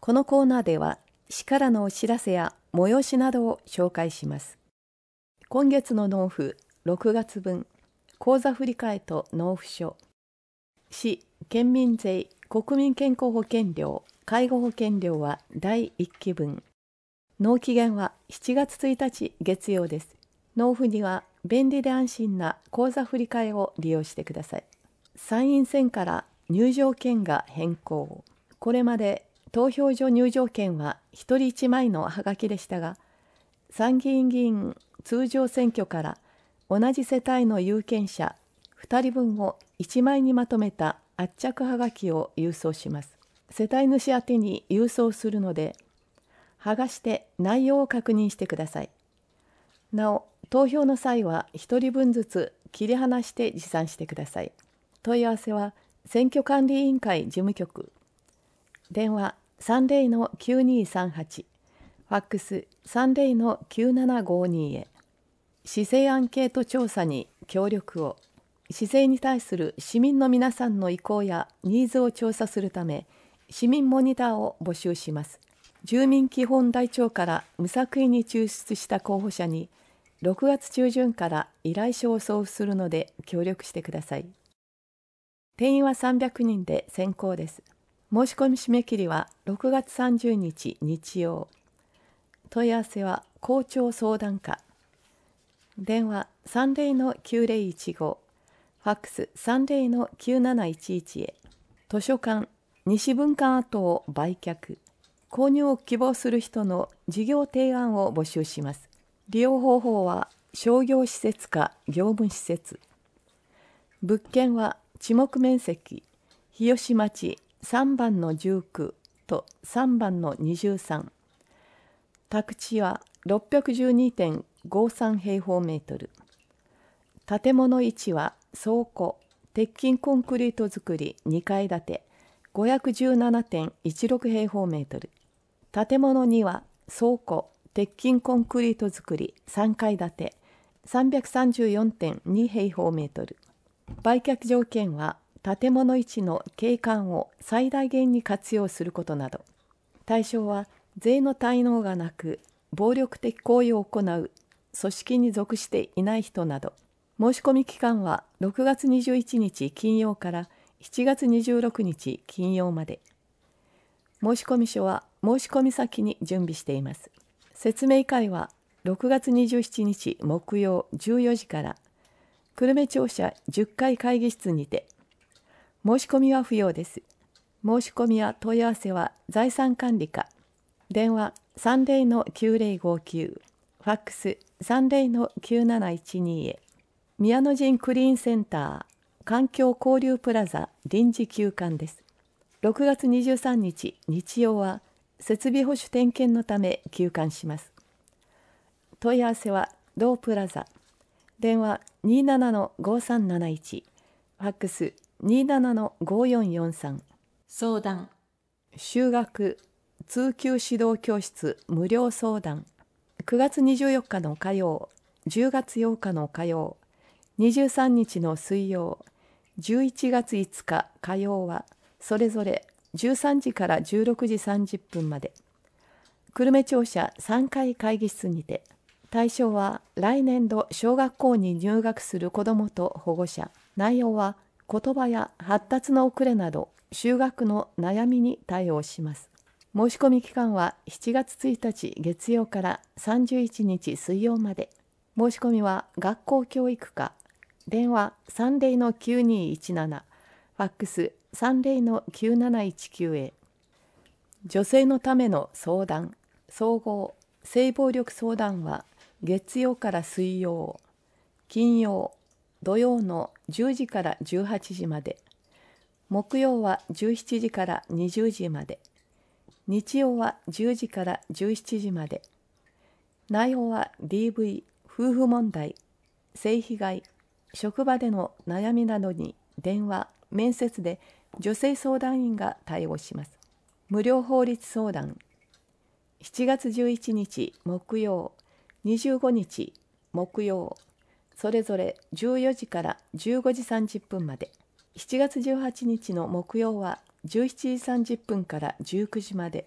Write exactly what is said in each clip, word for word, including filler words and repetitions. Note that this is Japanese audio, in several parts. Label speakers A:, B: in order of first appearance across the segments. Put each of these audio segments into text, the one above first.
A: このコーナーでは市からのお知らせや催しなどを紹介します。今月の納付ろくがつ分、口座振替と納付書、市、県民税、国民健康保険料、介護保険料はだいいっきぶん。納期限はしちがつついたち月曜です。納付には便利で安心な口座振替を利用してください。参院選から入場券が変更。これまで投票所入場券はひとりいちまいのハガキでしたが、参議院議員通常選挙から同じ世帯の有権者ふたりぶんをいちまいにまとめた圧着ハガキを郵送します。世帯主宛てに郵送するので、剥がして内容を確認してください。なお、投票の際はひとりぶんずつ切り離して持参してください。問い合わせは選挙管理委員会事務局、電話 さんぜろのきゅうにさんはち、ファックス さんぜろのきゅうななごに へ。市政アンケート調査に協力を。市政に対する市民の皆さんの意向やニーズを調査するため、市民モニターを募集します。住民基本台帳から無作為に抽出した候補者にろくがつちゅうじゅんから依頼書を送付するので協力してください。定員はさんびゃくにんで先行です。申し込み締め切りはろくがつさんじゅうにち日曜。問い合わせは校長相談課。電話 さんぜろのきゅうぜろいちご、ファックス さんぜろのきゅうなないちいち へ。図書館、西文館跡を売却。購入を希望する人の事業提案を募集します。利用方法は商業施設か業務施設。物件は地目面積、日吉町さんばんのじゅうきゅうとさんばんのにじゅうさん。宅地は ろっぴゃくじゅうにてんごさん 平方メートル。建物いちは倉庫、鉄筋コンクリート造りにかい建て ごひゃくじゅうななてんいちろく 平方メートル。建物には倉庫、鉄筋コンクリート造りさんかい建て さんびゃくさんじゅうよんてんに 平方メートル。売却条件は建物いちの景観を最大限に活用することなど。対象は税の滞納がなく暴力的行為を行う組織に属していない人など。申し込み期間はろくがつにじゅういちにち金曜からしちがつにじゅうろくにち金曜まで。申込書は申込先に準備しています。説明会はろくがつにじゅうしちにち木曜じゅうよじから久留米庁舎じゅっかい会議室にて。申し込みは不要です。申し込みや問い合わせは財産管理課。電話 さんぜろのきゅうぜろごきゅう、ファックス さんぜろのきゅうなないちに へ。宮の陣クリーンセンター環境交流プラザ臨時休館です。ろくがつにじゅうさんにち日曜は設備保守点検のため休館します。問い合わせは同プラザ。電話 にじゅうななのごさんなないち、ファックス にじゅうななのごよんよんさん。相談、就学、通級指導教室無料相談。くがつにじゅうよっかの火曜、じゅうがつようかの火曜、にじゅうさんにちの水曜、じゅういちがついつか火曜はそれぞれじゅうさんじからじゅうろくじさんじゅっぷんまで。久留米庁舎さんかい会議室にて。対象は来年度小学校に入学する子どもと保護者。内容は言葉や発達の遅れなど就学の悩みに対応します。申し込み期間はしちがつついたち月曜からさんじゅういちにち水曜まで。申し込みは学校教育課。電話 さんぜろのきゅうにいちなな、ファックス さんぜろのきゅうなないちきゅう へ。女性のための相談、総合、性暴力相談は月曜から水曜、金曜、土曜のじゅうじからじゅうはちじまで、木曜はじゅうしちじからにじゅうじまで、日曜はじゅうじからじゅうしちじまで。内容は ディーブイ、夫婦問題、性被害、職場での悩みなどに電話、面接で女性相談員が対応します。無料法律相談。しちがつじゅういちにち木曜、にじゅうごにち木曜、それぞれじゅうよじからじゅうごじさんじゅっぷんまで。しちがつじゅうはちにちの木曜はじゅうしちじさんじゅっぷんからじゅうくじまで。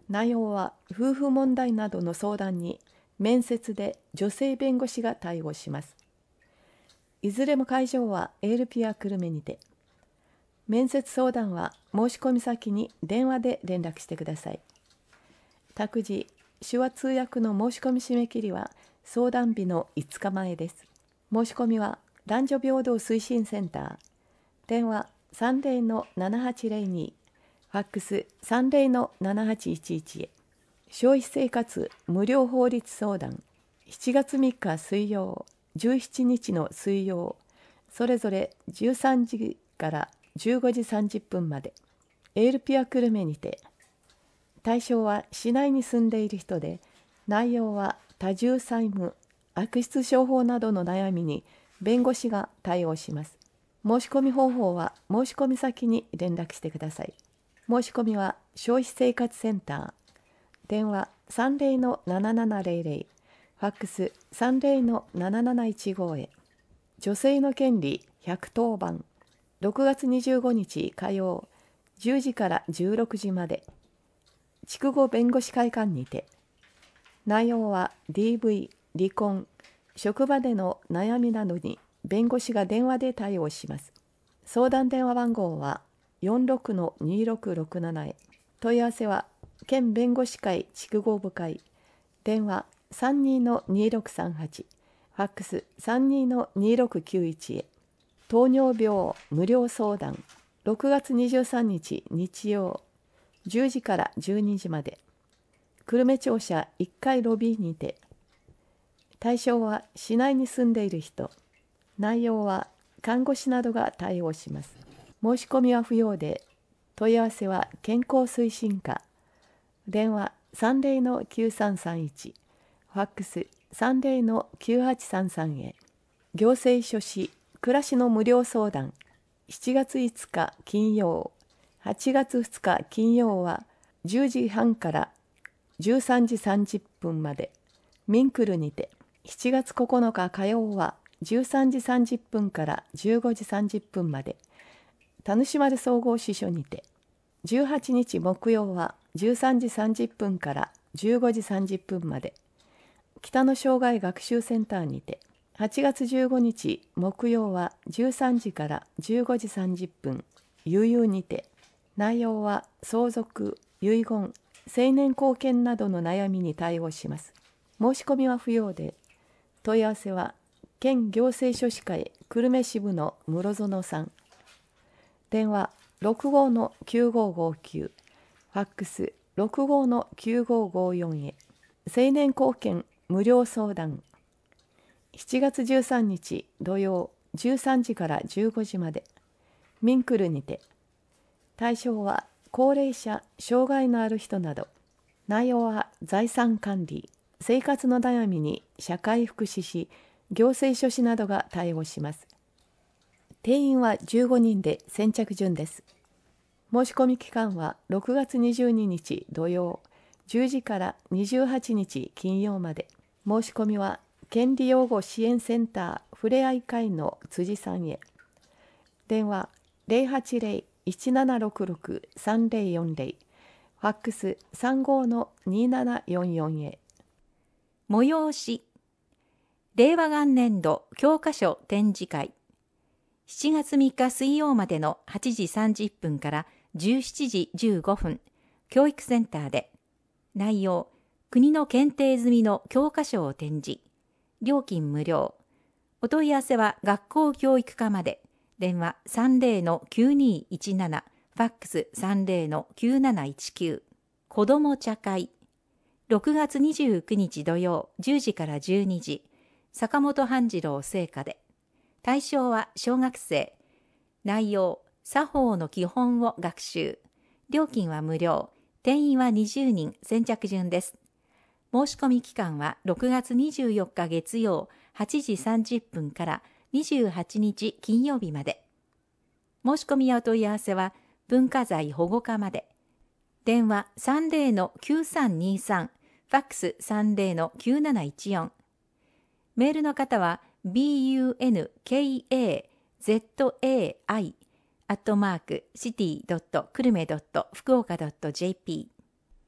A: 内容は夫婦問題などの相談に面接で女性弁護士が対応します。いずれも会場はエールピア久留米にて。面接相談は申し込み先に電話で連絡してください。託児、手話通訳の申し込み締め切りは相談日のいつかまえです。申し込みは男女平等推進センター、電話 さんぜろのななはちぜろに、ファックス さんぜろのななはちいちいち へ。消費生活無料法律相談、しちがつみっか水曜、じゅうしちにちの水曜、それぞれじゅうさんじからじゅうごじさんじゅっぷんまで、エールピア久留米にて。対象は市内に住んでいる人で、内容は多重債務、悪質商法などの悩みに弁護士が対応します。申し込み方法は申し込み先に連絡してください。申し込みは消費生活センター、電話 さんぜろのななななぜろぜろ、ファックス さんぜろのなななないちご へ。女性の権利ひゃくとおばん、ろくがつにじゅうごにち火曜、じゅうじからじゅうろくじまで、筑後弁護士会館にて。内容は ディーブイ、離婚、職場での悩みなどに弁護士が電話で対応します。相談電話番号は よんろくのにろくろくなな へ。問い合わせは県弁護士会筑後部会、電話 さんにのにろくさんはち、ファックス さんにのにろくきゅういち へ。糖尿病無料相談、ろくがつにじゅうさんにち日曜、じゅうじからじゅうにじまで、久留米庁舎いっかいロビーにて。対象は市内に住んでいる人、内容は看護師などが対応します。申し込みは不要で、問い合わせは健康推進課、電話 さんぜろのきゅうさんさんいち、ファックス さんぜろのきゅうはちさんさん へ。行政書士暮らしの無料相談、しちがついつか金曜、はちがつふつか金曜はじゅうじはんからじゅうさんじさんじゅっぷんまで、ミンクルにて。しちがつここのか火曜はじゅうさんじさんじゅっぷんからじゅうごじさんじゅっぷんまで、田主丸総合支所にて。じゅうはちにち木曜はじゅうさんじさんじゅっぷんからじゅうごじさんじゅっぷんまで、北の障害学習センターにて。はちがつじゅうごにち木曜はじゅうさんじからじゅうごじさんじゅっぷん、ゆうゆうにて。内容は相続、遺言、成年後見などの悩みに対応します。申し込みは不要で、問い合わせは県行政書士会久留米支部の室園さん、電話 ろくごのきゅうごごきゅう、ファックス ろくごのきゅうごごよん へ。成年後見無料相談、しちがつじゅうさんにち土曜じゅうさんじからじゅうごじまで、ミンクルにて。対象は高齢者、障害のある人など。内容は財産管理、生活の悩みに社会福祉士、行政書士などが対応します。定員はじゅうごにんで先着順です。申し込み期間はろくがつにじゅうににち土曜、じゅうじからにじゅうはちにち金曜まで。申し込みは権利擁護支援センターふれあい会の辻さんへ。電話 ゼロはちゼロ いちななろくろく さんゼロよんゼロ、ファックス さんごのにななよんよん へ。
B: 催し、令和元年度教科書展示会、しちがつみっか水曜までのはちじさんじゅっぷんからじゅうしちじじゅうごふん、教育センターで。内容、国の検定済みの教科書を展示。料金無料。お問い合わせは学校教育課まで。電話 さんぜろのきゅうにいちなな、ファックス さんぜろのきゅうなないちきゅう。子ども茶会。ろくがつにじゅうくにち土曜じゅうじからじゅうにじ、坂本半次郎生家で。対象は小学生。内容、作法の基本を学習。料金は無料。定員はにじゅうにん、先着順です。申し込み期間はろくがつにじゅうよっか月曜はちじさんじゅっぷんからにじゅうはちにち金曜日まで。申し込みやお問い合わせは文化財保護課まで。電話 さんぜろのきゅうさんにさん、ファックス さんぜろのきゅうなないちよん。メールの方は ビーユーエヌケーエーゼットエーアイ アットマークシティドット久留米ドット福岡ドットジェーピー。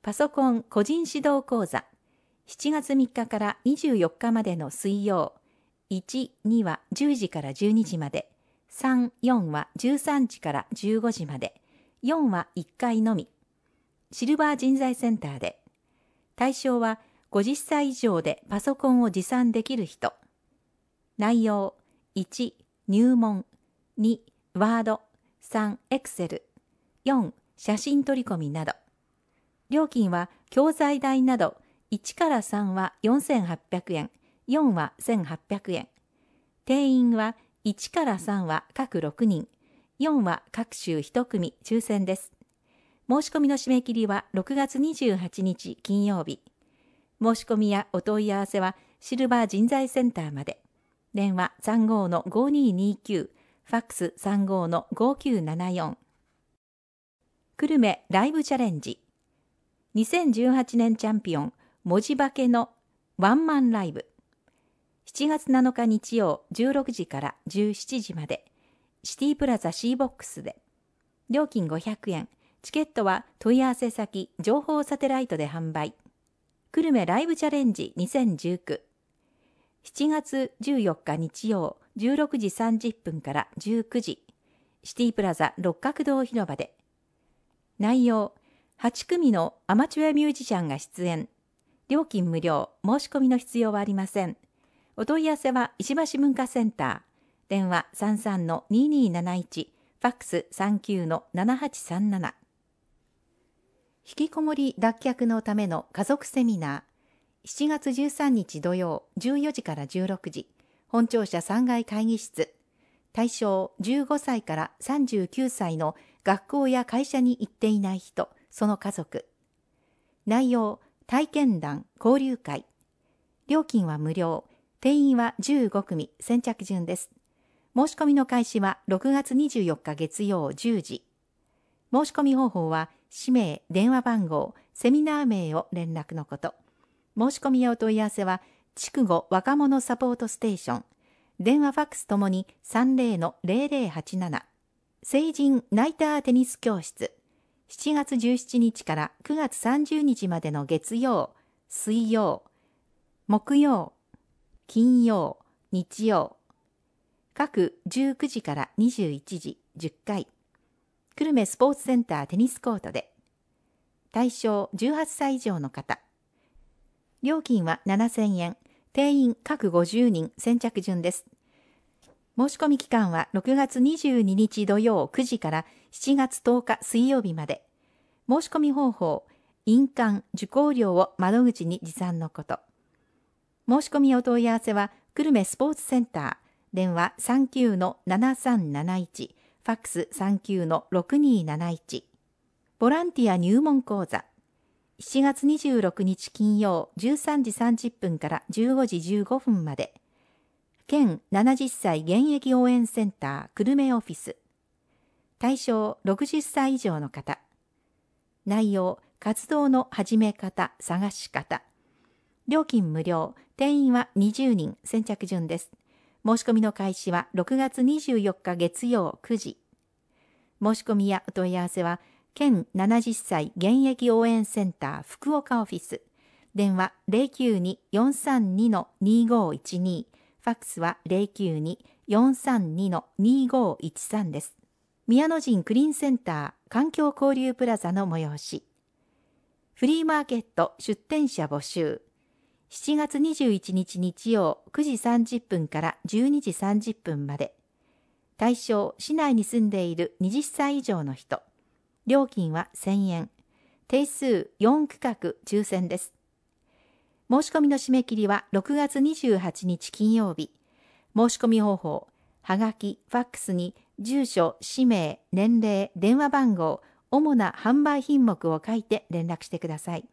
B: パソコン個人指導講座、しちがつみっかからにじゅうよっかまでの水曜、いち、にはじゅうじからじゅうにじまで、さん、よんはじゅうさんじからじゅうごじまで、よんはいっかいのみ。シルバー人材センターで。対象はごじゅっさい以上でパソコンを持参できる人。内容、いち、入門、に、ワード、さん、エクセル、よん、写真取り込みなど。料金は教材代などいちからさんはよんせんはっぴゃくえん、よんはせんはっぴゃくえん。定員はいちからさんは各ろくにん、よんは各週いち組抽選です。申し込みの締め切りはろくがつにじゅうはちにち金曜日。申し込みやお問い合わせはシルバー人材センターまで。電話 さんごー ごにーにーきゅう、ファックス さんごー ごきゅうななよん。久留米ライブチャレンジ。にせんじゅうはちねんチャンピオン、文字化けのワンマンライブ。しちがつなのか日曜じゅうろくじからじゅうしちじまで、シティプラザ C ボックスで。料金ごひゃくえん、チケットは問い合わせ先、情報サテライトで販売。久留米ライブチャレンジにせんじゅうきゅう。しちがつじゅうよっか日曜じゅうろくじさんじゅっぷんからじゅうくじ、シティプラザ六角堂広場で。内容、はち組のアマチュアミュージシャンが出演。料金無料、申し込みの必要はありません。お問い合わせは石橋文化センター。電話 さんさんのにーにーなないち、ファックス さんきゅうのななはちさんなな。引きこもり脱却のための家族セミナー。しちがつじゅうさんにち土曜じゅうよじからじゅうろくじ。本庁舎さんがい会議室。対象じゅうごさいからさんじゅうきゅうさいの学校や会社に行っていない人、その家族。内容、体験談、交流会。料金は無料。定員はじゅうご組、先着順です。申し込みの開始はろくがつにじゅうよっか月曜じゅうじ。申し込み方法は、氏名、電話番号、セミナー名を連絡のこと。申し込みやお問い合わせは、筑後若者サポートステーション。電話ファックスともに さんぜろのぜろぜろはちなな。成人ナイターテニス教室。しちがつじゅうしちにちからくがつさんじゅうにちまでの月曜、水曜、木曜、金曜、日曜。各じゅうくじからにじゅういちじじゅっかい。久留米スポーツセンターテニスコートで。対象じゅうはっさい以上の方。料金はななせんえん。定員各ごじゅうにん先着順です。申し込み期間はろくがつにじゅうににち土曜くじからしちがつとおか水曜日まで。申し込み方法、印鑑、受講料を窓口に持参のこと。申し込みお問い合わせは、久留米スポーツセンター、電話 さんきゅうのななさんなないち、ファックス さんきゅうのろくにーなないち。ボランティア入門講座。しちがつにじゅうろくにち金曜じゅうさんじさんじゅっぷんからじゅうごじじゅうごふんまで。県ななじゅっさい現役応援センター久留米オフィス。対象ろくじゅっさい以上の方。内容、活動の始め方、探し方。料金無料、定員はにじゅうにん先着順です。申し込みの開始はろくがつにじゅうよっか月曜くじ。申し込みやお問い合わせは、県ななじゅっさい現役応援センター福岡オフィス。電話 ゼロきゅうに よんさんに にごいちに。ファックスは ゼロきゅうに よんさんに にごいちさんです。宮野人クリーンセンター環境交流プラザの催し。フリーマーケット出店者募集。しちがつにじゅういちにち日曜くじさんじゅっぷんからじゅうにじさんじゅっぷんまで。対象、市内に住んでいるはたち以上の人。料金はせんえん。定数よん区画抽選です。申し込みの締め切りはろくがつにじゅうはちにち金曜日。申し込み方法、はがき、ファックスに住所、氏名、年齢、電話番号、主な販売品目を書いて連絡してください。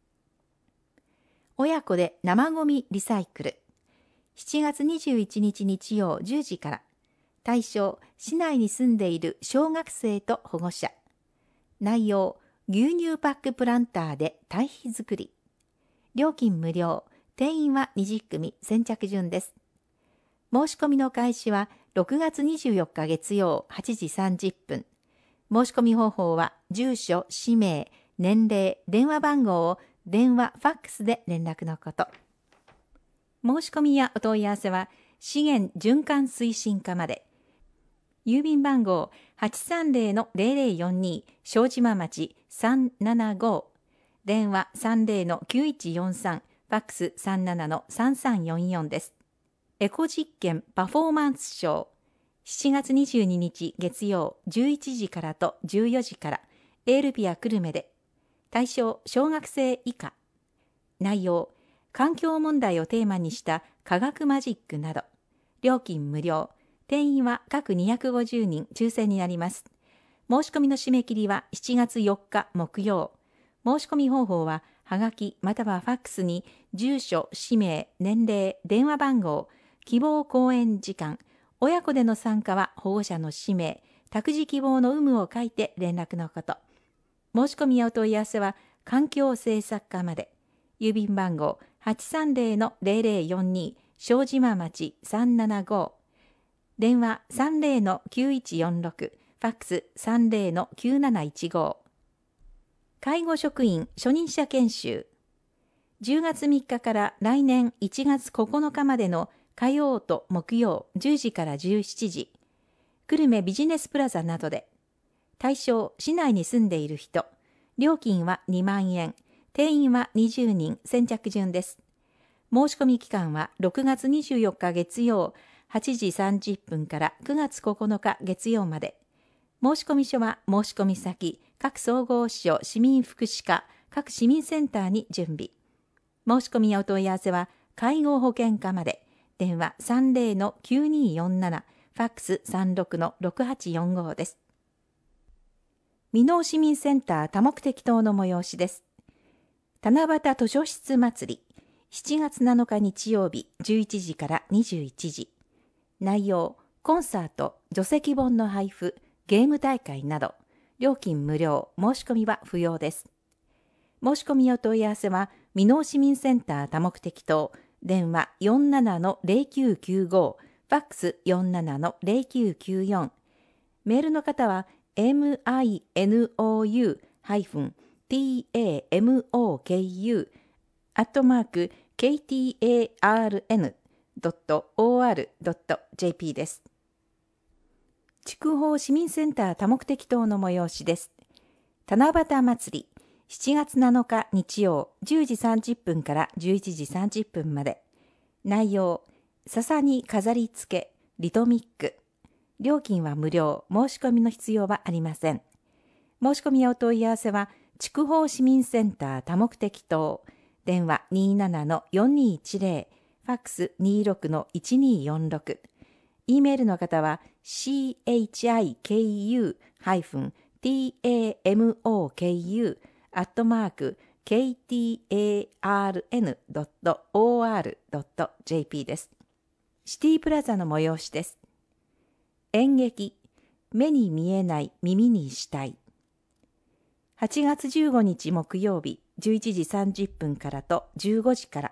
B: 親子で生ゴミリサイクル。しちがつにじゅういちにち日曜じゅうじから。対象、市内に住んでいる小学生と保護者。内容、牛乳パックプランターで堆肥作り。料金無料、定員はにじゅっ組先着順です。申し込みの開始はろくがつにじゅうよっか月曜はちじさんじゅっぷん。申し込み方法は住所、氏名、 年齢、電話番号を電話、ファックスで連絡のこと。申し込みやお問い合わせは資源循環推進課まで。郵便番号 はちさんぜろのぜろぜろよんに 庄島町さんななご、電話 さんぜろのきゅういちよんさん、ファックス さんななのさんさんよんよん です。エコ実験パフォーマンスショー、しちがつにじゅうににち月曜じゅういちじからとじゅうよじから、エールピア久留米で。対象小学生以下。内容、環境問題をテーマにした科学マジックなど。料金無料。定員は各にひゃくごじゅうにん、抽選になります。申し込みの締め切りはしちがつよっか木曜。申し込み方法ははがきまたはファックスに住所、氏名、年齢、電話番号、希望講演時間、親子での参加は保護者の氏名、託児希望の有無を書いて連絡のこと。申し込みやお問い合わせは環境政策課まで。郵便番号 はちさんぜろのぜろぜろよんに 庄島町さんななご、電話 さんぜろのきゅういちよんろく、ファックス さんぜろのきゅうなないちご。介護職員初任者研修。じゅうがつみっかから来年いちがつここのかまでの火曜と木曜じゅうじからじゅうしちじ、久留米ビジネスプラザなどで。対象、市内に住んでいる人。料金はにまんえん。定員はにじゅうにん、先着順です。申し込み期間はろくがつにじゅうよっか月曜はちじさんじゅっぷんからくがつここのか月曜まで。申込書は申込先、各総合支所市民福祉課、各市民センターに準備。申し込みやお問い合わせは介護保険課まで。電話 さんぜろのきゅうによんなな、ファックス さんろくのろくはちよんご です。箕面市民センター多目的棟の催しです。七夕図書室祭り、しちがつなのか日曜日じゅういちじからにじゅういちじ。内容、コンサート、書籍本の配布、ゲーム大会など。料金無料、申し込みは不要です。申し込みやお問い合わせは箕面市民センター多目的棟、電話 よんななのぜろきゅうきゅうご、ファックス よんななのぜろきゅうきゅうよん。メールの方は ミノタモク アットマーク ケーティーエーアールエヌドットオーアールドットジェーピー です。筑豊市民センター多目的棟の催しです。七夕祭り、しちがつなのか日曜じゅうじさんじゅっぷんからじゅういちじさんじゅっぷんまで。内容、笹に飾り付け、リトミック。料金は無料、申し込みの必要はありません。申し込みやお問い合わせは、筑豊市民センター多目的棟、電話 にーななのよんにいちぜろ、ファックス にーろくのいちにーよんろく。E メールの方は シーエイチアイケーユー ティーエーエムオーケーユー アットマーク ケーティーエーアールエヌドットオーアールドットジェーピー です。シティプラザの催しです。演劇、目に見えない耳にしたい。はちがつじゅうごにち木曜日じゅういちじさんじゅっぷんからとじゅうごじから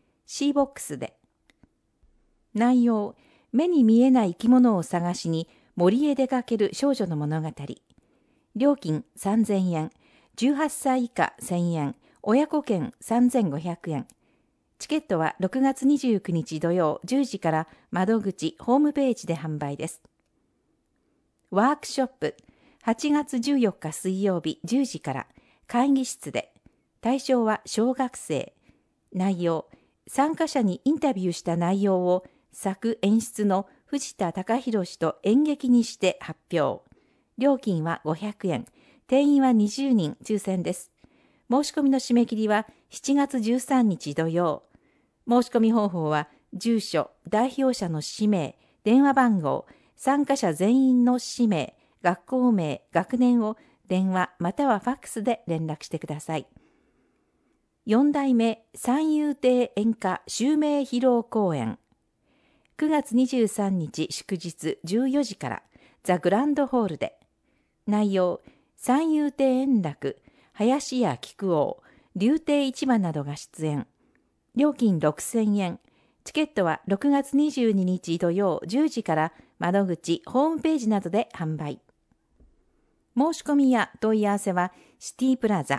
B: C ボックスで。内容、目に見えない生き物を探しに森へ出かける少女の物語。料金さんぜんえん、じゅうはっさい以下せんえん、親子券さんぜんごひゃくえん。チケットはろくがつにじゅうくにち土曜じゅうじから窓口ホームページで販売です。ワークショップ、はちがつじゅうよっか水曜日じゅうじから会議室で。対象は小学生。内容、参加者にインタビューした内容を作演出の藤田貴弘氏と演劇にして発表。料金はごひゃくえん。定員はにじゅうにん、抽選です。申し込みの締め切りはしちがつじゅうさんにち土曜。申し込み方法は住所、代表者の氏名、電話番号、参加者全員の氏名、学校名、学年を電話またはファックスで連絡してください。よんだいめ三遊亭演歌襲名披露公演。くがつにじゅうさんにち祝日じゅうよじからザ・グランドホールで。内容、三遊亭円楽、林家木久扇、柳亭市馬などが出演。料金ろくせんえん。チケットはろくがつにじゅうににち土曜じゅうじから窓口ホームページなどで販売。申し込みや問い合わせはシティプラザ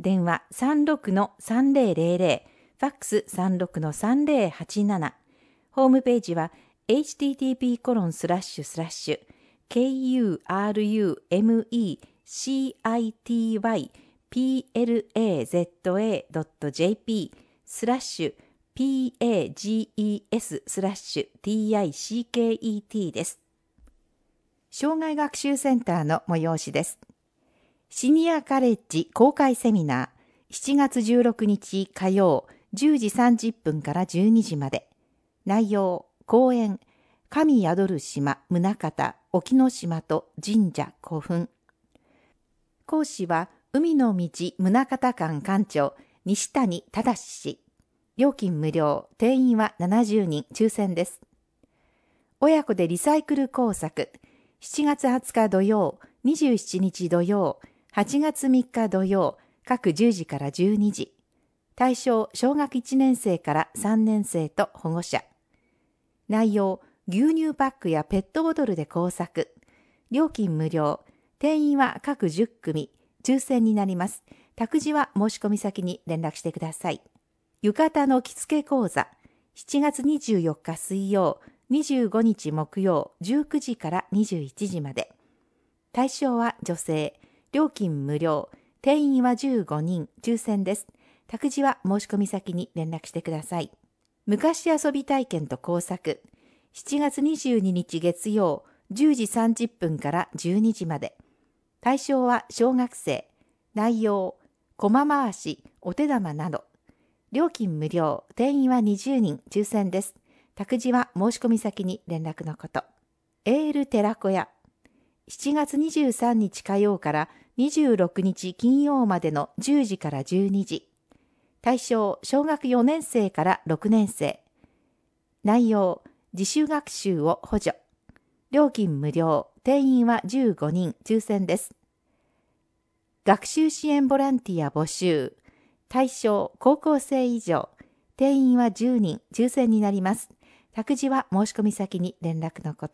B: 電話 さんろくのさんぜろぜろぜろ、ファックス さんろくのさんぜろはちなな、ホームページは エイチティーティーピーコロンスラッシュスラッシュケーユーアールユーエムイーシーアイティーワイピーエルエーゼットエードットジェーピー スラッシュ ピーエージーイーエス スラッシュ ティーアイシーケーイーティー です。障害学習センターの催しです。シニアカレッジ公開セミナーしちがつじゅうろくにち火曜じゅうじさんじゅっぷんからじゅうにじまで。内容、講演、神宿る島、宗像、沖ノ島と神社古墳。講師は、海の道宗像館館長、西谷忠氏。料金無料、定員はななじゅうにん、抽選です。親子でリサイクル工作、しちがつはつか土曜、にじゅうしちにち土曜、はちがつみっか土曜、各じゅうじからじゅうにじ。対象、小学いちねんせいからさんねんせいと保護者。内容、牛乳パックやペットボトルで工作。料金無料。定員は各じゅっくみ。抽選になります。託児は申し込み先に連絡してください。浴衣の着付け講座。しちがつにじゅうよっか水曜、にじゅうごにち木曜、じゅうくじからにじゅういちじまで。対象は女性。料金無料。定員はじゅうごにん。抽選です。託児は申し込み先に連絡してください。昔遊び体験と工作。しちがつにじゅうににち月曜、じゅうじさんじゅっぷんからじゅうにじまで。対象は小学生。内容、駒回し、お手玉など。料金無料、定員はにじゅうにん、抽選です。託児は申し込み先に連絡のこと。エール寺子屋。しちがつにじゅうさんにち火曜からにじゅうろくにち金曜までのじゅうじからじゅうにじ。対象、小学よねんせいからろくねんせい。内容、自主学習を補助。料金無料、定員はじゅうごにん、抽選です。学習支援ボランティア募集。対象、高校生以上。定員はじゅうにん、抽選になります。託児は申し込み先に連絡のこと。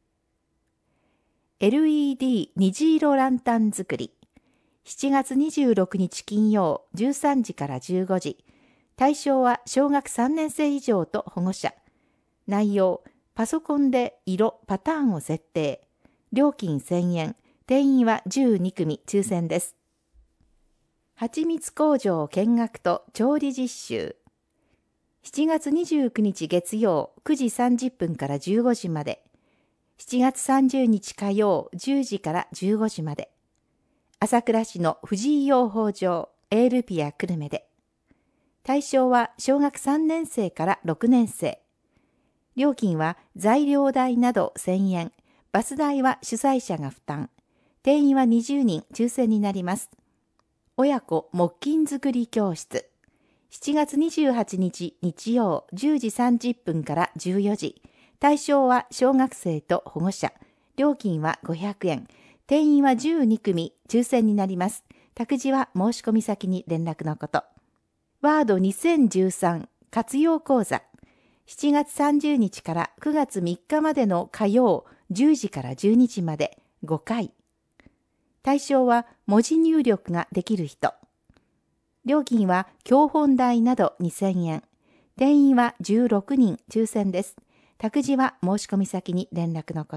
B: エルイーディー 虹色ランタン作り。しちがつにじゅうろくにち金曜、じゅうさんじからじゅうごじ。対象は小学さんねんせい以上と保護者。内容、パソコンで色、パターンを設定。料金せんえん。定員はじゅうにくみ、抽選です。はちみつ工場見学と調理実習。しちがつにじゅうくにち月曜、くじさんじゅっぷんからじゅうごじまで。しちがつさんじゅうにち火曜、じゅうじからじゅうごじまで。朝倉市の藤井養蜂場、エールピア久留米で。対象は小学さんねんせいからろくねんせい。料金は材料代などせんえん。バス代は主催者が負担。定員はにじゅうにん、抽選になります。親子木琴作り教室。しちがつにじゅうはちにち日曜じゅうじさんじゅっぷんからじゅうよじ。対象は小学生と保護者。料金はごひゃくえん。定員はじゅうにくみ、抽選になります。託児は申し込み先に連絡のこと。ワードにせんじゅうさん活用講座。しちがつさんじゅうにちからくがつみっかまでの火曜じゅうじからじゅうにじまでごかい。対象は文字入力ができる人。料金は教本代などにせんえん。定員はじゅうろくにん、抽選です。託児は申し込み先に連絡のこと。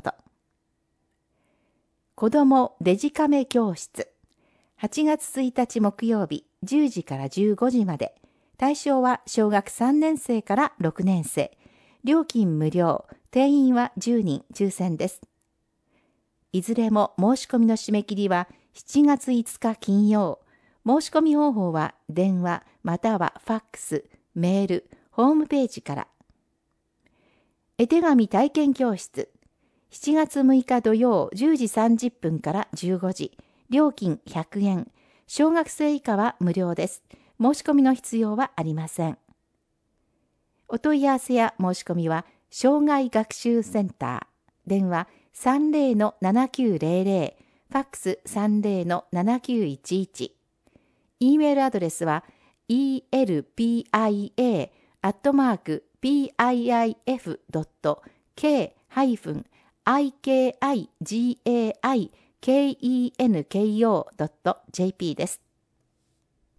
B: 子どもデジカメ教室。はちがつついたち木曜日じゅうじからじゅうごじまで。対象は小学さんねんせいからろくねんせい。料金無料。定員はじゅうにん、抽選です。いずれも申し込みの締め切りはしちがついつか金曜。申し込み方法は電話またはファックス、メール、ホームページから。絵手紙体験教室。しちがつむいか土曜じゅうじさんじゅっぷんからじゅうごじ。料金ひゃくえん。小学生以下は無料です。申し込みの必要はありません。お問い合わせや申し込みは障害学習センター。電話 さんぜろのななきゅうぜろぜろ。ファックス さんぜろのななきゅういちいち。E メールアドレスは イーエルピーアイエー アットマーク ピーアイアイエフ ドット ケー ハイフン アイケーアイジーエーアイケーイーエヌケーオー ドット ジェーピー です。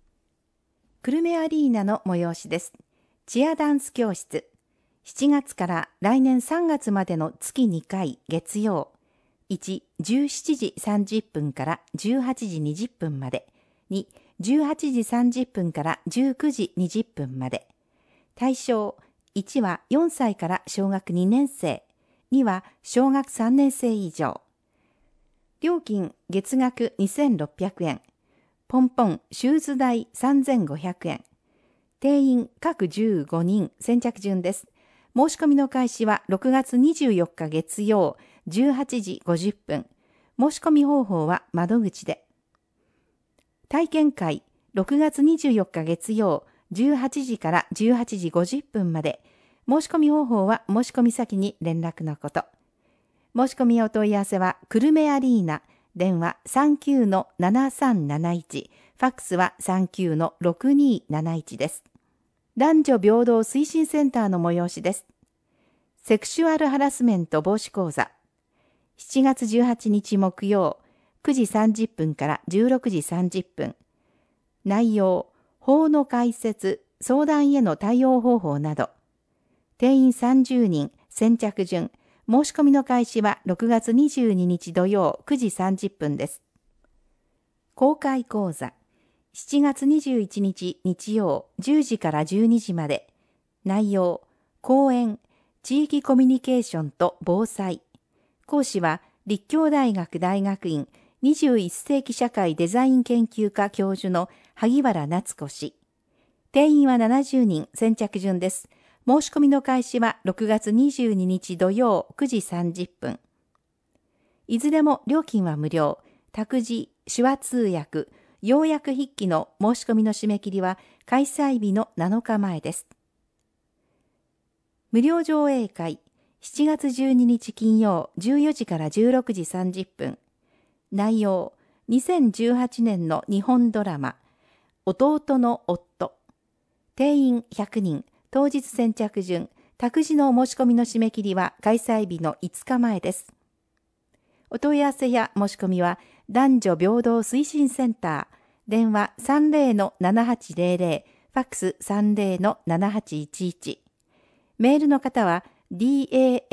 B: 久留米アリーナの催しです。チアダンス教室。しちがつから来年さんがつまでの月にかい月曜。いち、じゅうしちじさんじゅっぷんからじゅうはちじにじゅっぷんまで。に、じゅうはちじさんじゅっぷんからじゅうくじにじゅっぷんまで。対象、いちはよんさいから小学にねんせい。には小学さんねんせい以上。料金月額にせんろっぴゃくえん。ポンポンシューズ代さんぜんごひゃくえん。定員各じゅうごにん先着順です。申し込みの開始はろくがつにじゅうよっか月曜じゅうはちじごじゅっぷん。申し込み方法は窓口で。体験会ろくがつにじゅうよっか月曜じゅうはちじからじゅうはちじごじゅっぷんまで。申し込み方法は申し込み先に連絡のこと。申し込みお問い合わせは久留米アリーナ、電話 さんきゅうのななさんなないち、ファックスは さんきゅうのろくになないちです。男女平等推進センターの催しです。セクシュアルハラスメント防止講座。しちがつじゅうはちにち木曜、くじさんじゅっぷんからじゅうろくじさんじゅっぷん。内容、法の解説、相談への対応方法など。定員さんじゅうにん、先着順。申し込みの開始はろくがつにじゅうににち土曜くじさんじゅっぷんです。公開講座。しちがつにじゅういちにち日曜じゅうじからじゅうにじまで。内容、講演、地域コミュニケーションと防災。講師は立教大学大学院にじゅういっせいき社会デザイン研究科教授の萩原夏子氏。定員はななじゅうにん先着順です。申し込みの開始はろくがつにじゅうににち土曜くじさんじゅっぷん。いずれも料金は無料。託児、手話通訳、要約筆記の申し込みの締め切りは開催日のなのかまえです。無料上映会、しちがつじゅうににち金曜じゅうよじからじゅうろくじさんじゅっぷん。内容、にせんじゅうはちねんの日本ドラマ、弟の夫。定員ひゃくにん。当日先着順、託児の申し込みの締め切りは開催日のいつかまえです。お問い合わせや申し込みは男女平等推進センター、電話 さんぜろのななはちぜろぜろ、ファックス さんぜろのななはちいちいち。メールの方は ダンジ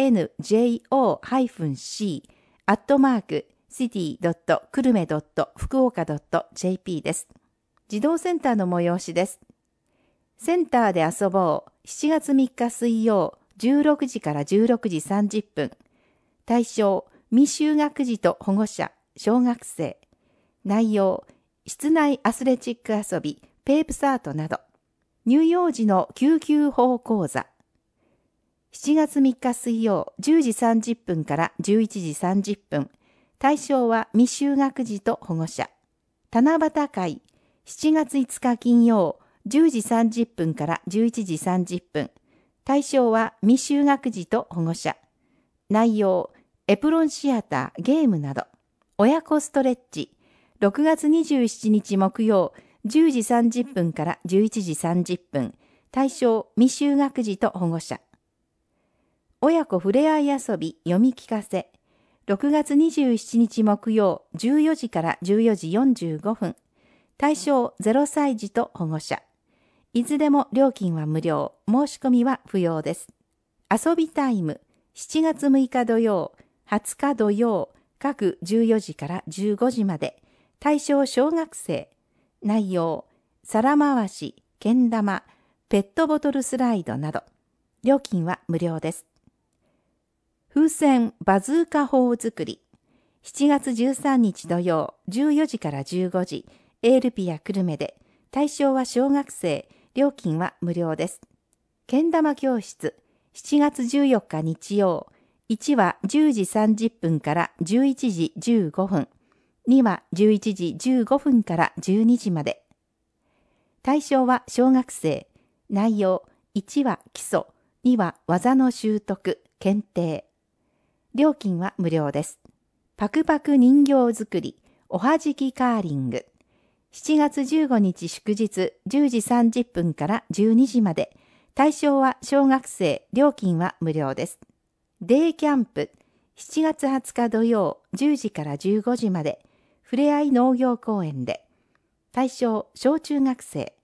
B: ョ シー アットマーク シティ ドット クルメ ドット 福岡 ドット ジェーピー です。児童センターの催しです。センターで遊ぼう。しちがつみっか水曜、じゅうろくじからじゅうろくじさんじゅっぷん。対象、未就学児と保護者、小学生。内容、室内アスレチック遊び、ペープサートなど。乳幼児の救急法講座。しちがつみっか水曜、じゅうじさんじゅっぷんからじゅういちじさんじゅっぷん。対象は未就学児と保護者。七夕会。しちがついつか金曜、じゅうじさんじゅっぷんからじゅういちじさんじゅっぷん。対象は未就学児と保護者。内容、エプロンシアター、ゲームなど。親子ストレッチ。ろくがつにじゅうしちにち木曜、じゅうじさんじゅっぷんからじゅういちじさんじゅっぷん。対象、未就学児と保護者。親子ふれあい遊び、読み聞かせ。ろくがつにじゅうしちにち木曜、じゅうよじからじゅうよじよんじゅうごふん。対象ゼロさい児と保護者。いずれも料金は無料、申し込みは不要です。遊びタイム、しちがつむいか土曜、はつか土曜、各じゅうよじからじゅうごじまで。対象小学生。内容、皿回し、けん玉、ペットボトルスライドなど。料金は無料です。風船バズーカ砲作り。しちがつじゅうさんにち土曜、じゅうよじからじゅうごじ、エールピア久留米で。対象は小学生。料金は無料です。けん玉教室、しちがつじゅうよっか日曜、いちはじゅうじさんじゅっぷんからじゅういちじじゅうごふん、にはじゅういちじじゅうごふんからじゅうにじまで。対象は小学生。内容、いちは基礎、には技の習得、検定。料金は無料です。パクパク人形作り、おはじきカーリング。しちがつじゅうごにち祝日じゅうじさんじゅっぷんからじゅうにじまで。対象は小学生、料金は無料です。デイキャンプ、しちがつはつか土曜じゅうじからじゅうごじまで。ふれあい農業公園で。対象小中学生。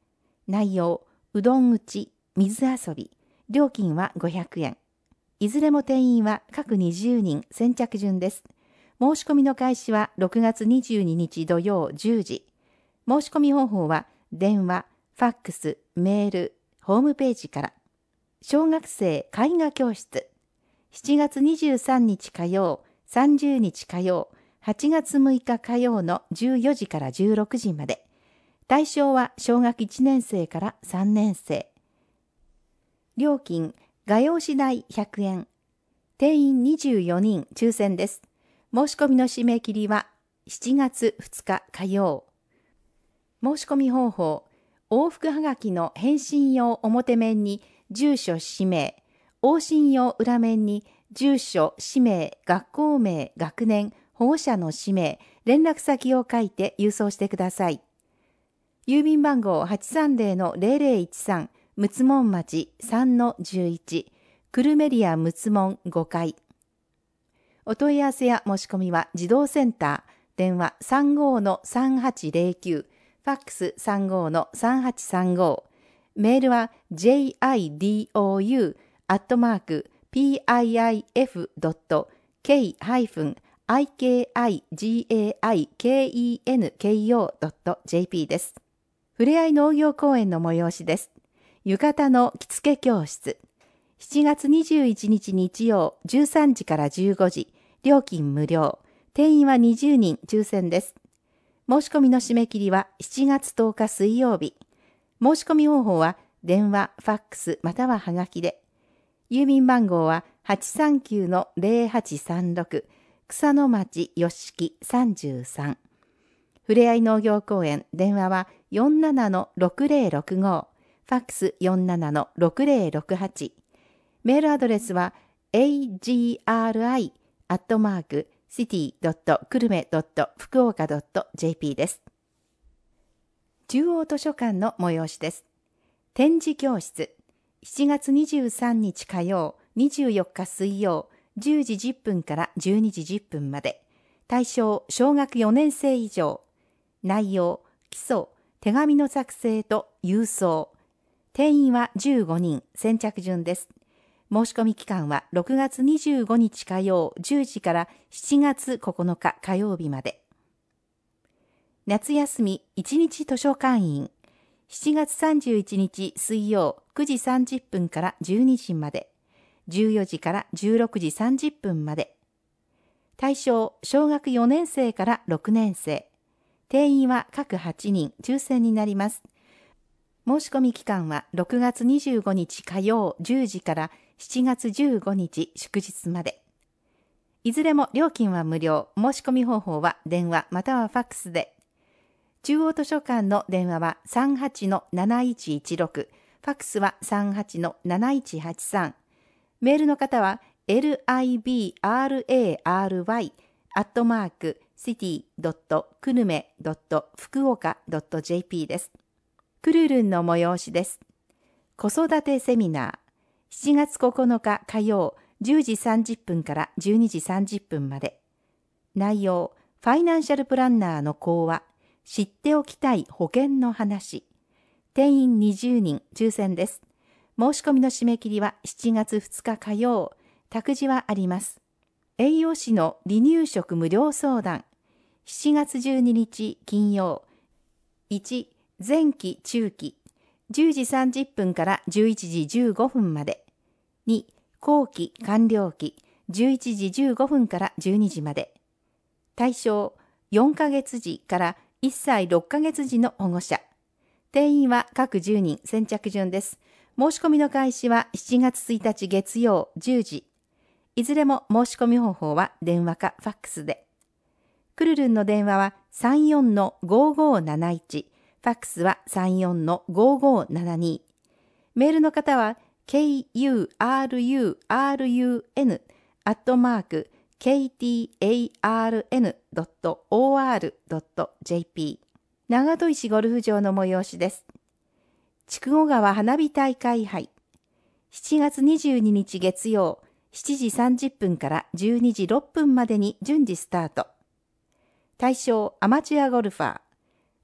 B: 内容、うどん打ち、水遊び。料金はごひゃくえん。いずれも定員は各にじゅうにん先着順です。申し込みの開始はろくがつにじゅうににち土曜じゅうじ。申し込み方法は電話、ファックス、メール、ホームページから。小学生絵画教室。しちがつにじゅうさんにち火曜、さんじゅうにち火曜、はちがつむいか火曜のじゅうよじからじゅうろくじまで。対象は小学いちねんせいからさんねんせい。料金、画用紙代ひゃくえん。定員にじゅうよにん抽選です。申し込みの締め切りはしちがつふつか火曜。申し込み方法、往復はがきの返信用表面に住所氏名、往診用裏面に住所、氏名、学校名、学年、保護者の氏名、連絡先を書いて郵送してください。郵便番号 はちさんぜろのぜろぜろいちさん、むつもん町 さんのじゅういち、クルメリアむつもんごかい。お問い合わせや申し込みは児童センター、電話 さんごのさんはちぜろきゅう、ファックス さんごのさんはちさんご、メールは ジェイアイディーオーユー アットマーク ピーアイアイエフ ドット ケー アイケーアイジーエーアイケーイーエヌケーオー ドット ジェーピー です。ふれあい農業公園の催しです。浴衣の着付け教室。しちがつにじゅういちにち日曜じゅうさんじからじゅうごじ、料金無料。定員はにじゅうにん抽選です。申し込みの締め切りはしちがつとおか水曜日。申し込み方法は電話、ファックスまたははがきで。郵便番号は はちさんきゅうのぜろはちさんろく、草野町吉木さんじゅうさん。ふれあい農業公園、電話は よんななのろくぜろろくご、ファックス よんななのろくぜろろくはち。メールアドレスは エージーアールアイ アットマーク シティ ドット 久留米 ドット 福岡 ドット ジェーピー です。中央図書館の催しです。展示教室。しちがつにじゅうさんにち火曜、にじゅうよっか水曜、じゅうじじゅっぷんからじゅうにじじゅっぷんまで。対象、小学よねんせい以上。内容、基礎、手紙の作成と郵送。定員はじゅうごにん、先着順です。申し込み期間はろくがつにじゅうごにち火曜じゅうじからしちがつここのか火曜日まで。夏休みいちにち図書館員。しちがつさんじゅういちにち水曜くじさんじゅっぷんからじゅうにじまで。じゅうよじからじゅうろくじさんじゅっぷんまで。対象、小学よねんせいからろくねんせい。定員は各はちにん、抽選になります。申し込み期間はろくがつにじゅうごにち火曜じゅうじからしちがつじゅうごにち祝日まで。いずれも料金は無料。申し込み方法は電話またはファックスで。中央図書館の電話は さんはちのなないちいちろく、ファックスは さんはちのなないちはちさん。メールの方は エルアイビーアールエーアールワイ アットマーク シティ ドット 久留米 ドット 福岡 ドット ジェーピー です。クルルンの催しです。子育てセミナー。しちがつここのか火曜じゅうじさんじゅっぷんからじゅうにじさんじゅっぷんまで。内容、ファイナンシャルプランナーの講話、知っておきたい保険の話。定員にじゅうにん、抽選です。申し込みの締め切りはしちがつふつか火曜。託児はあります。栄養士の離乳食無料相談。しちがつじゅうににち金曜。いち、前期中期。じゅうじさんじゅっぷんからじゅういちじじゅうごふんまで。に、後期完了期。じゅういちじじゅうごふんからじゅうにじまで。対象、よんかげつじからいっさいろっかげつじの保護者。定員は各じゅうにん、先着順です。申し込みの開始はしちがつついたち月曜じゅうじ。いずれも申し込み方法は電話かファックスで。クルルンの電話は さんよんのごごなないち、ファックスは さんよんのごごななに。メールの方は ケーユーアールユーアールユーエヌ アットマーク ケーティーエーアールエヌ ドット オーアール ドット ジェーピー。長門石ゴルフ場の催しです。筑後川花火大会杯。しちがつにじゅうににち月曜、しちじさんじゅっぷんからじゅうにじろっぷんまでに順次スタート。対象、アマチュアゴルファー。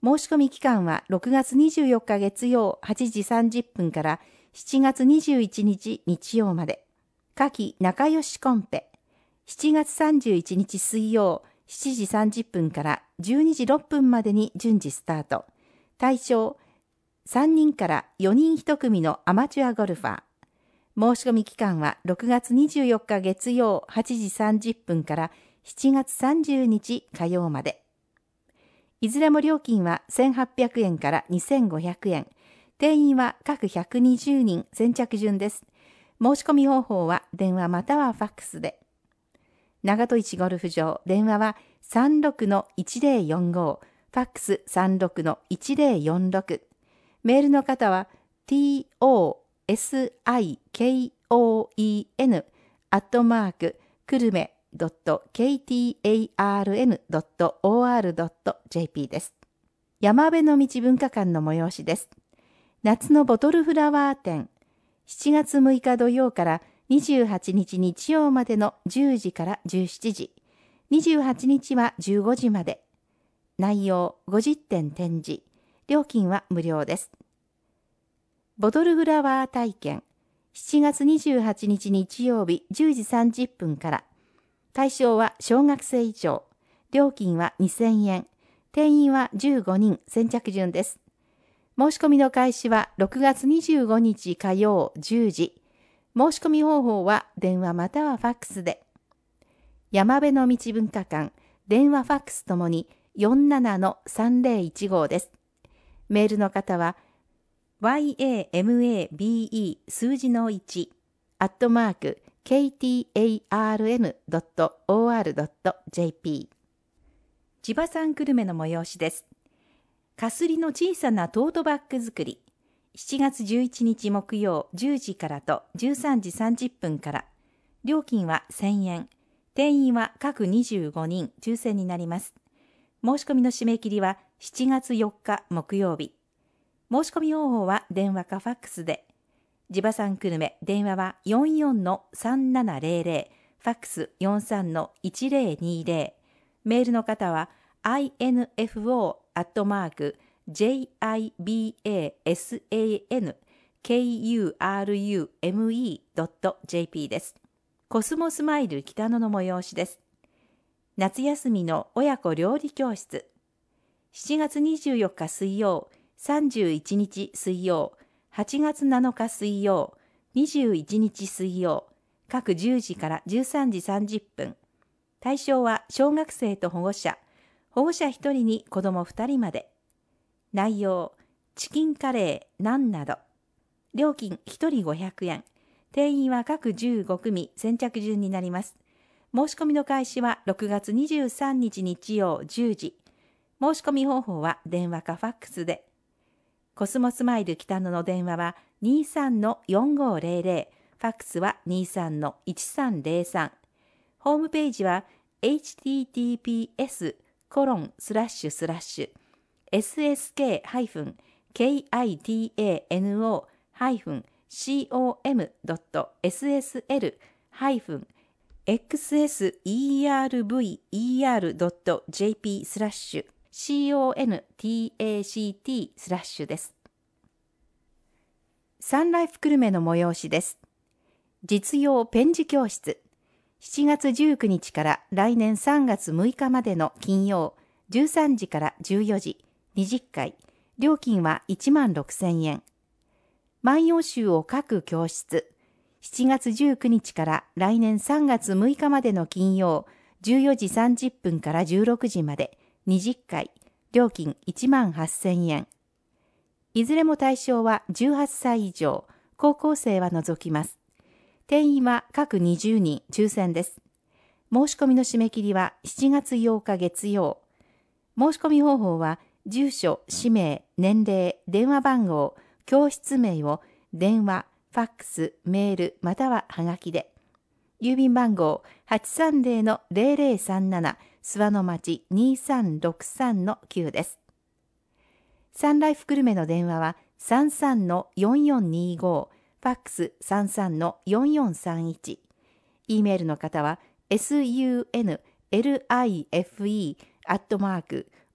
B: 申し込み期間はろくがつにじゅうよっか月曜はちじさんじゅっぷんからしちがつにじゅういちにち日曜まで。夏季仲良しコンペ。しちがつさんじゅういちにち水曜しちじさんじゅっぷんからじゅうにじろっぷんまでに順次スタート。対象さんにんからよにんいち組のアマチュアゴルファー。申し込み期間はろくがつにじゅうよっか月曜はちじさんじゅっぷんからしちがつさんじゅうにち火曜まで。いずれも料金はせんはっぴゃくえんからにせんごひゃくえん。定員は各ひゃくにじゅうにん先着順です。申し込み方法は電話またはファックスで。長門市ゴルフ場、電話は さんろくのいちぜろよんご、ファックス さんろくのいちぜろよんろく。メールの方は トスイコン アットマークくるめ ドット ケーティーエーアールエヌ ドット オーアール ドット ジェーピー です。山辺の道文化館の催しです。夏のボトルフラワー展、しちがつむいか土曜からにじゅうはちにち日曜までのじゅうじからじゅうしちじ、にじゅうはちにちはじゅうごじまで。内容ごじってん展示、料金は無料です。ボトルフラワー体験、しちがつにじゅうはちにち日曜日じゅうじさんじゅっぷんから。対象は小学生以上。料金はにせんえん。定員はじゅうごにん先着順です。申し込みの開始はろくがつにじゅうごにち火曜じゅうじ。申し込み方法は電話またはファックスで。山辺の道文化館、電話ファックスともに よんじゅうななのさんぜろいちご です。メールの方はヤマブ数字のいちアットマーク ケーティーエーアールエヌ ドット オーアール ドット ジェーピー。地場産久留米の催しです。かすりの小さなトートバッグ作り。しちがつじゅういちにち木曜じゅうじからとじゅうさんじさんじゅっぷんから。料金はせんえん。定員は各にじゅうごにん抽選になります。申し込みの締め切りはしちがつよっか木曜日。申し込み方法は電話かファックスで。地場産久留米、電話は よんよんのさんななぜろぜろ、ファックス よんさんのいちぜろにぜろ。メールの方は アイエヌエフオー アットマーク ジェイアイビーエーエスエーエヌケーユーアールユーエムイー ドット ジェーピー です。コスモスマイル北野の催しです。夏休みの親子料理教室。しちがつにじゅうよっか水曜、さんじゅういちにち水曜、はちがつなのか水曜、にじゅういちにち水曜、各じゅうじからじゅうさんじさんじゅっぷん。対象は小学生と保護者、保護者ひとりに子どもふたりまで。内容、チキンカレー、ナンなど。料金ひとりごひゃくえん。定員は各じゅうごくみ先着順になります。申し込みの開始はろくがつにじゅうさんにち日曜じゅうじ。申し込み方法は電話かファックスで。コスモスマイル北野の電話は にさんのよんごぜろぜろ、ファックスは にさんのいちさんぜろさん。ホームページは エイチティーティーピーエスコロンスラッシュスラッシュエスエスケー ハイフン ケーアイティーエーエヌオー ハイフン シーオーエム ドット エスエスエル ハイフン エックスエスイーアールブイイーアール ドット ジェーピー スラッシュ シーオーエヌティーエーシーティー スラッシュです。サンライフ久留米の催しです。実用ペン字教室。しちがつじゅうくにちから来年さんがつむいかまでの金曜じゅうさんじからじゅうよじ、にじゅっかい。料金はいちまんろくせんえん。万葉集を書く教室。しちがつじゅうくにちから来年さんがつむいかまでの金曜じゅうよじさんじゅっぷんからじゅうろくじまでにじゅっかい。料金いちまんはっせんえん。いずれも対象はじゅうはっさい以上、高校生は除きます。定員は各にじゅうにん抽選です。申し込みの締め切りはしちがつようか月曜。申し込み方法は住所、氏名、年齢、電話番号、教室名を電話、ファックス、メールまたははがきで。郵便番号 はちさんぜろのぜろぜろさんなな 諏訪の町 にさんろくさんのきゅう です。サンライフ久留米の電話は さんさんのよんよんにご、ファックス さんさんのよんよんさんいち。E メールの方は スンライフ アットマーク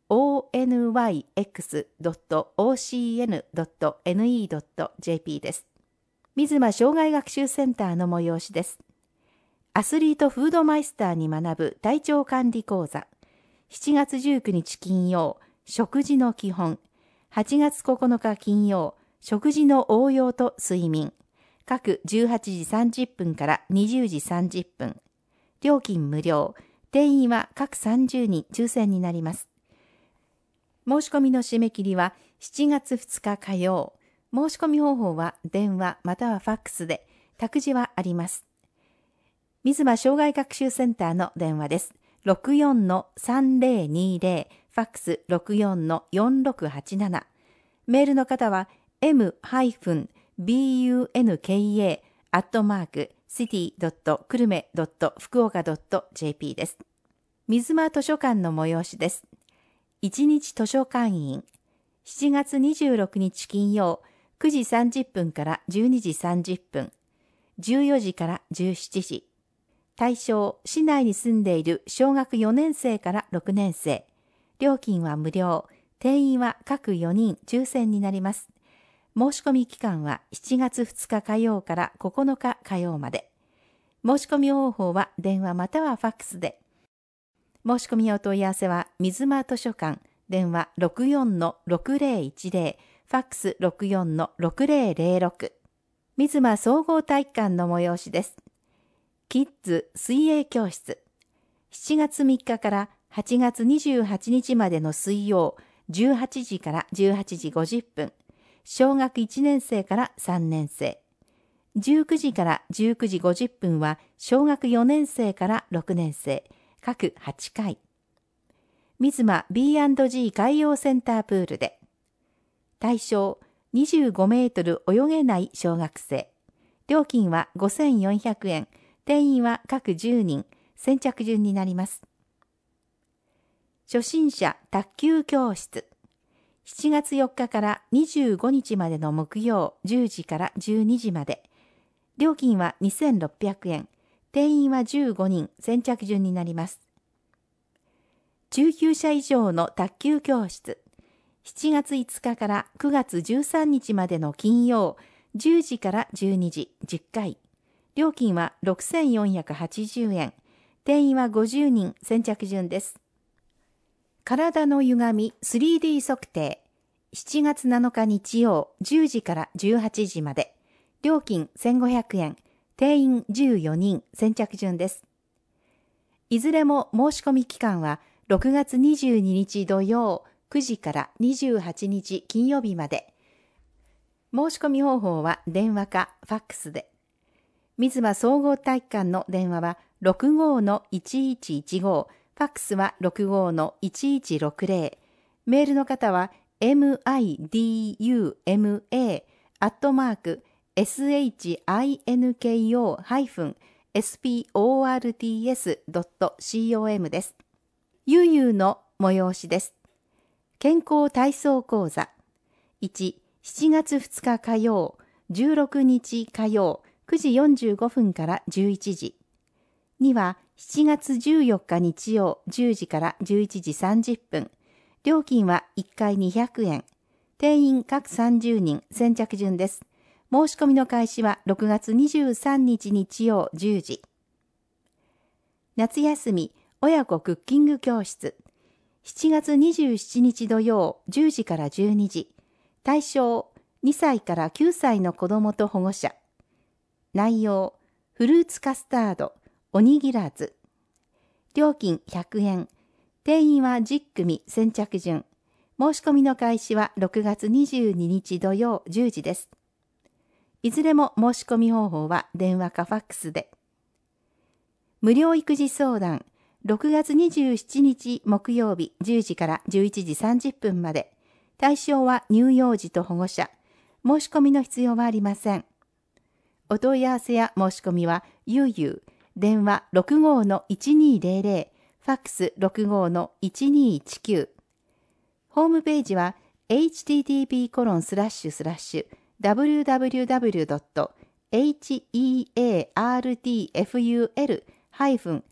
B: オーエヌワイエックスドットオーシーエヌドットエヌイードットジェーピー です。水間障害学習センターの催しです。アスリートフードマイスターに学ぶ体調管理講座。しちがつじゅうくにち金曜、食事の基本。はちがつここのか金曜、食事の応用と睡眠。各じゅうはちじさんじゅっぷんからにじゅうじさんじゅっぷん。料金無料。定員は各さんじゅうにん抽選になります。申し込みの締め切りはしちがつふつか火曜。申し込み方法は電話またはファックスで、託児はあります。水間障害学習センターの電話です。ろくよんのさんぜろにぜろ、ファックス ろくよんのよんろくはちなな。メールの方は エム ビー ユー エヌ ケー エー アットマーク シティ ドット クルメ ドット 福岡 ドット ジェーピー です。水間図書館の催しです。一日図書館員。しちがつにじゅうろくにち金曜、くじさんじゅっぷんからじゅうにじさんじゅっぷん。じゅうよじからじゅうしちじ。対象、市内に住んでいる小学よねんせいからろくねんせい。料金は無料。定員は各よにん抽選になります。申し込み期間はしちがつふつか火曜からここのか火曜まで。申し込み方法は電話またはファックスで。申し込みお問い合わせは水間図書館、電話 ろくよんのろくぜろいちぜろ、ファックス ろくよんのろくぜろぜろろく。水間総合体育館の催しです。キッズ水泳教室。しちがつみっかからはちがつにじゅうはちにちまでの水曜、じゅうはちじからじゅうはちじごじゅっぷん。小学いちねんせいからさんねんせい。じゅうくじからじゅうくじごじゅっぷんは小学よねんせいからろくねんせい。各はちかい。水間 ビーアンドジー 海洋センタープールで。対象、にじゅうごメートル泳げない小学生。料金はごせんよんひゃくえん。定員は各じゅうにん。先着順になります。初心者卓球教室。しちがつよっかからにじゅうごにちまでの木曜じゅうじからじゅうにじまで。料金はにせんろっぴゃくえん。定員はじゅうごにん。先着順になります。中級者以上の卓球教室。しちがついつかからくがつじゅうさんにちまでの金曜じゅうじからじゅうにじじゅっかい。料金はろくせんよんひゃくはちじゅうえん。定員はごじゅうにん。先着順です。体の歪み スリーディー 測定。しちがつなのか日曜じゅうじからじゅうはちじまで。料金せんごひゃくえん。定員じゅうよにん。先着順です。いずれも申し込み期間はろくがつにじゅうににち土曜くじからにじゅうはちにち金曜日まで。申し込み方法は電話かファックスで。水間総合体育館の電話は ろくごのいちいちいちご、ファックスは ろくごのいちいちろくぜろ。メールの方は エムアイディーユーエムエー アットマーク エスエイチアイエヌケーオー ハイフン エスピーオーアールティーエス ドット コム です。ゆうゆうの催しです。健康体操講座。いち、しちがつふつか火曜、じゅうろくにち火曜、くじよんじゅうごふんからじゅういちじ。には、しちがつじゅうよっか日曜、じゅうじからじゅういちじさんじゅっぷん。料金はいっかいにひゃくえん。定員各さんじゅうにん。先着順です。申し込みの開始はろくがつにじゅうさんにち日曜じゅうじ。夏休み親子クッキング教室。しちがつにじゅうしちにち土曜じゅうじからじゅうにじ。対象にさいからきゅうさいの子どもと保護者。内容フルーツカスタード、おにぎらず。料金ひゃくえん。定員はじゅっくみ。先着順。申し込みの開始はろくがつにじゅうににち土曜じゅうじです。いずれも申し込み方法は電話かファックスで。無料育児相談。ろくがつにじゅうしちにち木曜日じゅうじからじゅういちじさんじゅっぷんまで。対象は乳幼児と保護者。申し込みの必要はありません。お問い合わせや申し込みはゆうゆう。電話 ろくごのいちにぜろぜろ、ファックス ろくごのいちにいちきゅう。ホームページは エイチティーティーピーコロンスラッシュスラッシュダブリューダブリューダブリュードットエイチイーエーアールティーエフユーエルハイフン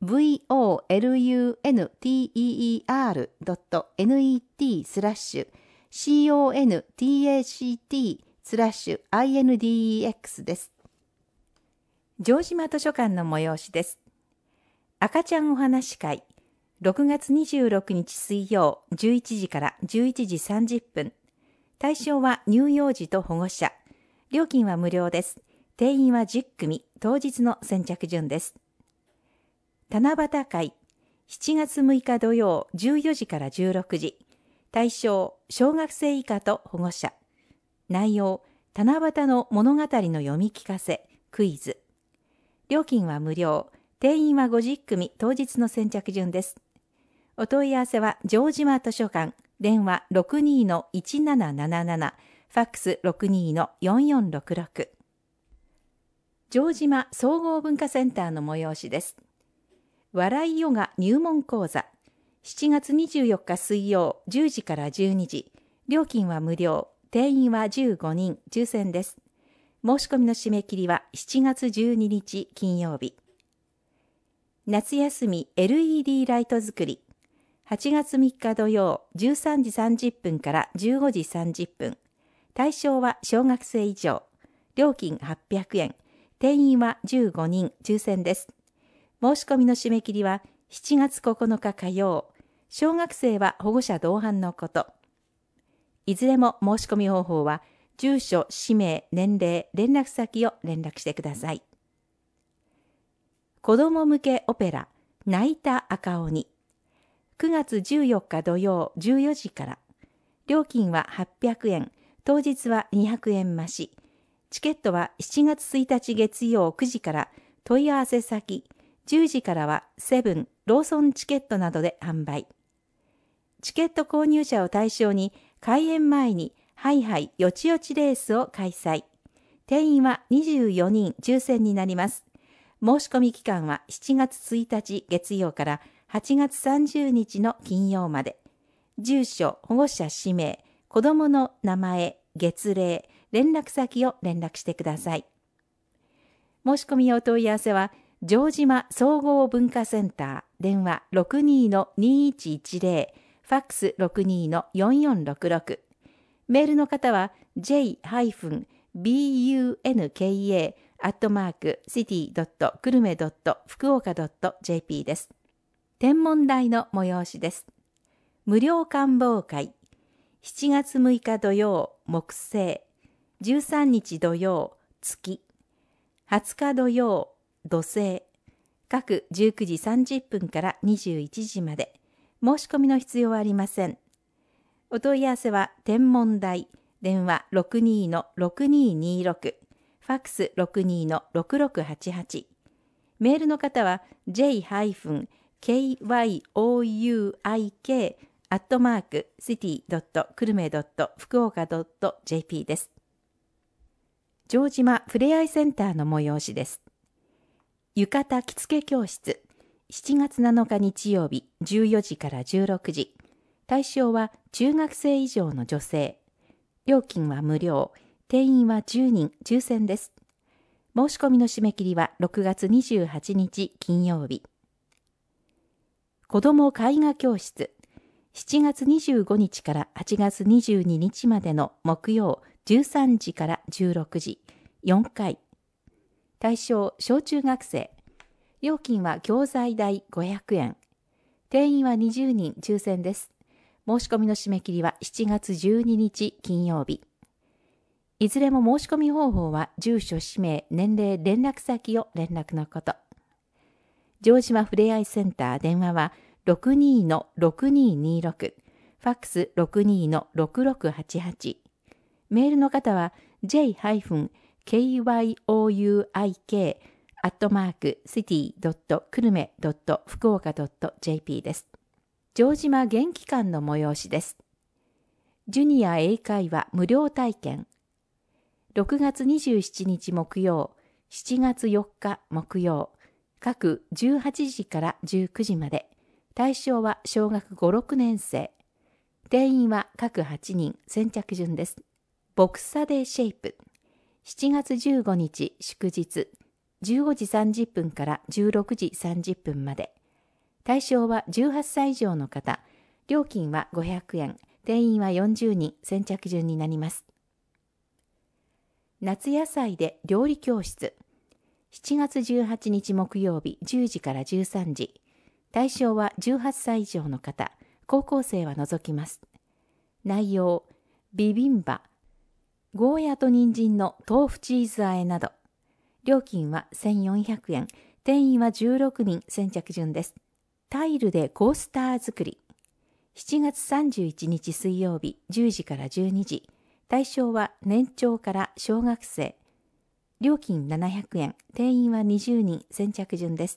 B: vulunter.net スラッシュ contact スラッシュ index です。城島図書館の催しです。赤ちゃんお話会、ろくがつにじゅうろくにち水曜じゅういちじからじゅういちじさんじゅっぷん。対象は乳幼児と保護者。料金は無料です。定員はじゅっくみ、当日の先着順です。七夕会、しちがつむいか土曜じゅうよじからじゅうろくじ。対象、小学生以下と保護者。内容、七夕の物語の読み聞かせ、クイズ。料金は無料。定員はごじゅっくみ、当日の先着順です。お問い合わせは、城島図書館、電話 ろくにーのいちなななななな、ファックス ろくにーのよんよんろくろく。城島総合文化センターの催しです。笑いヨガ入門講座。しちがつにじゅうよっか水曜じゅうじからじゅうにじ。料金は無料。定員はじゅうごにん、抽選です。申し込みの締め切りはしちがつじゅうににち金曜日。夏休み エルイーディー ライト作り。はちがつみっか土曜じゅうさんじさんじゅっぷんからじゅうごじさんじゅっぷん。対象は小学生以上。料金はっぴゃくえん。定員はじゅうごにん、抽選です。申し込みの締め切りはしちがつここのか火曜。小学生は保護者同伴のこと。いずれも申し込み方法は、住所、氏名、年齢、連絡先を連絡してください。子ども向けオペラ、泣いた赤鬼。くがつじゅうよっか土曜じゅうよじから。料金ははっぴゃくえん、当日はにひゃくえん増し。チケットはしちがつついたち月曜くじから問い合わせ先、じゅうじからはセブン、ローソンチケットなどで販売。チケット購入者を対象に開演前にハイハイよちよちレースを開催。定員はにじゅうよにん、抽選になります。申し込み期間はしちがつついたち月曜からはちがつさんじゅうにちの金曜まで。住所、保護者氏名、子どもの名前、月齢、連絡先を連絡してください。申し込みお問い合わせは、城島総合文化センター、電話 ろくにーのにいちいちゼロ、ファックス ろくにーのよんよんろくろく。メールの方は ジェイ ビー ユー エヌ ケー エー アットマーク シティ ドット 久留米 ドット 福岡 ドット ジェーピー です。天文台の催しです。無料観望会。しちがつむいか土曜、木星。じゅうさんにち土曜、月。はつか土曜、土星。各じゅうくじさんじゅっぷんからにじゅういちじまで。申し込みの必要はありません。お問い合わせは天文台、電話 ろくにーのろくにーにーろく、ファックス ろくにーのろくろくはちはち。メールの方は ジェイ ケーワイオーユーアイケー アットマーク シティ ドット 久留米 ドット 福岡 ドット ジェーピー です。城島ふれあいセンターの催しです。浴衣着付け教室。しちがつなのか日曜日じゅうよじからじゅうろくじ。対象は中学生以上の女性。料金は無料。定員はじゅうにん、抽選です。申し込みの締め切りはろくがつにじゅうはちにち金曜日。子ども絵画教室。しちがつにじゅうごにちからはちがつにじゅうににちまでの木曜じゅうさんじからじゅうろくじ。よんかい。対象小中学生。料金は教材代ごひゃくえん。定員はにじゅうにん、抽選です。申し込みの締め切りはしちがつじゅうににち金曜日。いずれも申し込み方法は住所、氏名、年齢、連絡先を連絡のこと。城島ふれあいセンター電話は ろくにーのろくにーにーろく、ファックス ろくにーのろくろくはちはち。メールの方は ジェイ ケーワイオーユーアイケー アットマーク シティ ドット 久留米 ドット 福岡 ドット ジェーピー です。城島元気館の催しです。ジュニア英会話無料体験。ろくがつにじゅうしちにち木曜、しちがつよっか木曜、各じゅうはちじからじゅうくじまで。対象は小学ご、ろくねん生。定員は各はちにん、先着順です。ボクサデーシェイプ。しちがつじゅうごにち祝日。 じゅうごじさんじゅっぷんからじゅうろくじさんじゅっぷんまで。対象はじゅうはっさい以上の方。料金はごひゃくえん。定員はよんじゅうにん。先着順になります。夏野菜で料理教室。しちがつじゅうはちにち木曜日じゅうじからじゅうさんじ。対象はじゅうはっさい以上の方。高校生は除きます。内容、ビビンバ、ゴーヤと人参の豆腐チーズ和えなど。料金はせんよんひゃくえん。定員はじゅうろくにん。先着順です。タイルでコースター作り。しちがつさんじゅういちにち水曜日じゅうじからじゅうにじ。対象は年長から小学生。料金ななひゃくえん。定員はにじゅうにん。先着順です。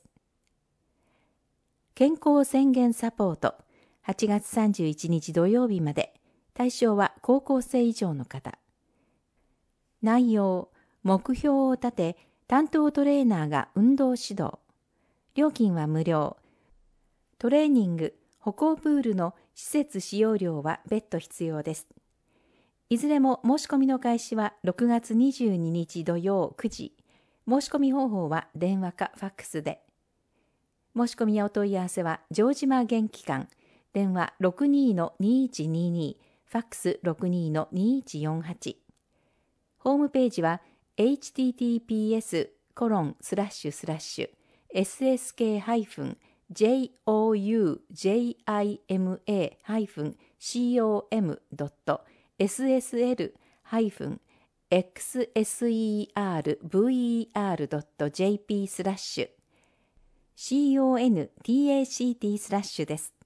B: 健康宣言サポート。はちがつさんじゅういちにち土曜日まで。対象は高校生以上の方。内容、目標を立て、担当トレーナーが運動指導。料金は無料。トレーニング、歩行プールの施設使用料は別途必要です。いずれも申し込みの開始はろくがつにじゅうににち土曜くじ。申し込み方法は電話かファックスで。申し込みやお問い合わせは城島元気館、電話 ろくにーのにいちにーにー、ファックス ろくにーのにいちよんはち。ホームページは エイチティーティーピーエスコロンスラッシュスラッシュエスエスケーハイフンジェイオーユージェイアイエムエーハイフンシーオーエムドットエスエスエルハイフンエックスエスイーアールブイイーアールドットジェーピースラッシュシーオーエヌティーエーシーティースラッシュです。